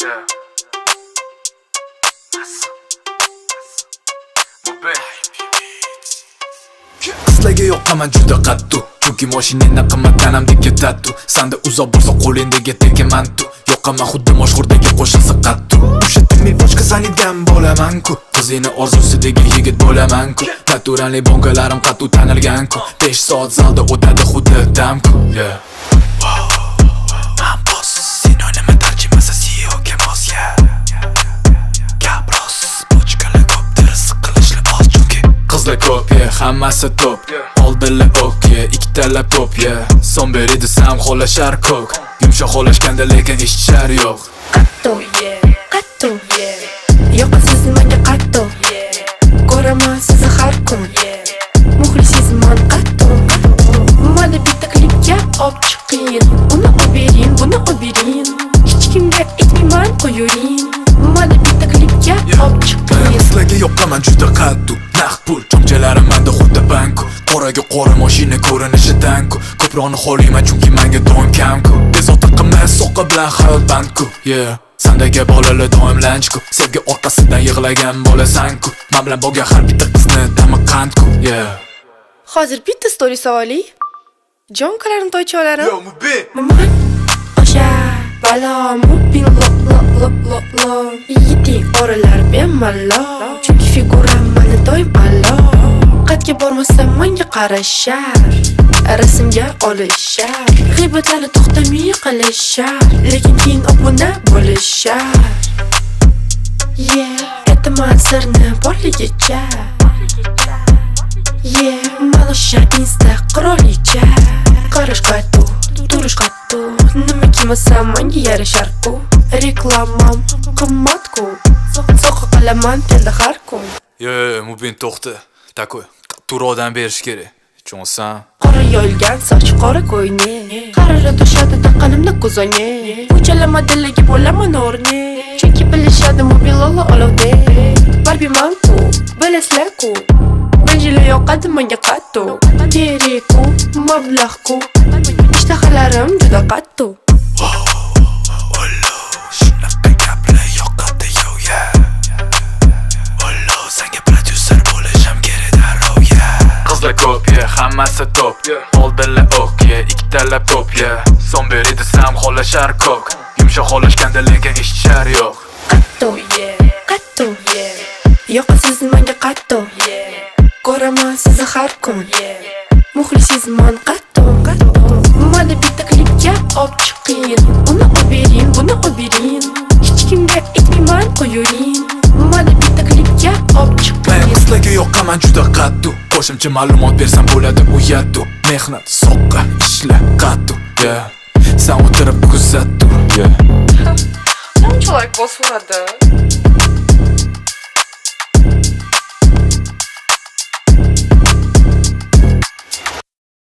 Qizlarga yoqaman juda qattiq, chunki mashinangdan qimmat tanamdek ketadi. Sanda uzoq bo'lsa qo'lingdagi tekimantu. Yoqaman xuddi mashhurdagi qo'shiqsa qattiq. O'sha tilmay boshqa sanitgan bo'laman-ku. Qizingni orzusidagi yigit bo'laman-ku. Naturali bongalarim qattiq tanilgan-ku. 5 soat zalda o'tadi xuddi damku. Qizlar ko'p, hammasi top. Oldinlar o'k, ikkitala pop, son beri desam xohlashar ko'k. Yumshoq xohlashganda lekin eshitishar yo'q. Qatto, yoqasiz menga qatto. Ko'raman sizni har kun. Muxlisizman qatto. Mana bitta klipga olib chiqing. Uni olib bering, buni olib bering. Hech kimga aytmayman qo'yuring. Mana bitta klipga olib chiqing. Qizlarga yoqaman juda qattiq. Naq pul chomchalarim menda xuddi banku. Qoraga qora mashina ko'rinishi tanku. Ko'proqni xohlayman chunki menga doim kamku. Bezovta qilmay so'qqa bilan hayot bandku. Sandagi bolalar doim lanchku. Sevgi orqasidan yig'lagan bo'lasan-ku. Men bilan bo'lgan har bitta qizni dami qandku. Hozir bitta story savoli. Jonkalarim toycholarim. Yo, Mubi. Man o'sha balo mubin lo. Yiting oralar bemalol. Chunki figuram mani doim alo. Qatga bormasam menga qarashar. Rasmga olishar. G'iybatlarni to'xtamay qilishar. Lekin keyin obuna bo'lishar. Aytaman sirni borligicha. Malosha insta qirolicha. Qarash qattiq, turish qattiq. Nima kiymasam menga yarashar-ku. Reklamam qimmat-ku. So'qqa qilaman tenda har kun. Mubin to'xta. Takoy, turodan berish kerak. Tushunsan? Qora yoyilgan soch, qora ko'yni. Qarara to'shadi taqanimni ko'zonga. Ko'chalar modelligi bo'laman o'rni. Chunki bilishadi mobillar olovda. Barbiman-ku, bilasizlar-ku. Banjila yoqadi menga qattiq. Teriku, mablag'ku. Ishtahalarim juda qattiq. Qizlar ko'p, hammasi top. Oldinlar o'k, ikkitala pop, son beri desam xohlashar ko'k. Yumshoq xohlashganda lekin eshitishar yo'q. Qatto, yoqasiz menga qatto. Ko'raman sizni har kun. Muxlisizman qatto. Mana bitta klipga olib chiqing. Uni olib bering, buni olib bering. Hech kimga aytmayman qo'yuring. Mana bitta klipga olib chiqing. Qizlarga yoqaman juda qattiq. Qo'shimcha ma'lumot bersam bo'ladi u yattu. Mehnat, soqqa, ishla, qattiq. Sen o'tirib kuzattu. Qancha like bosib uradi?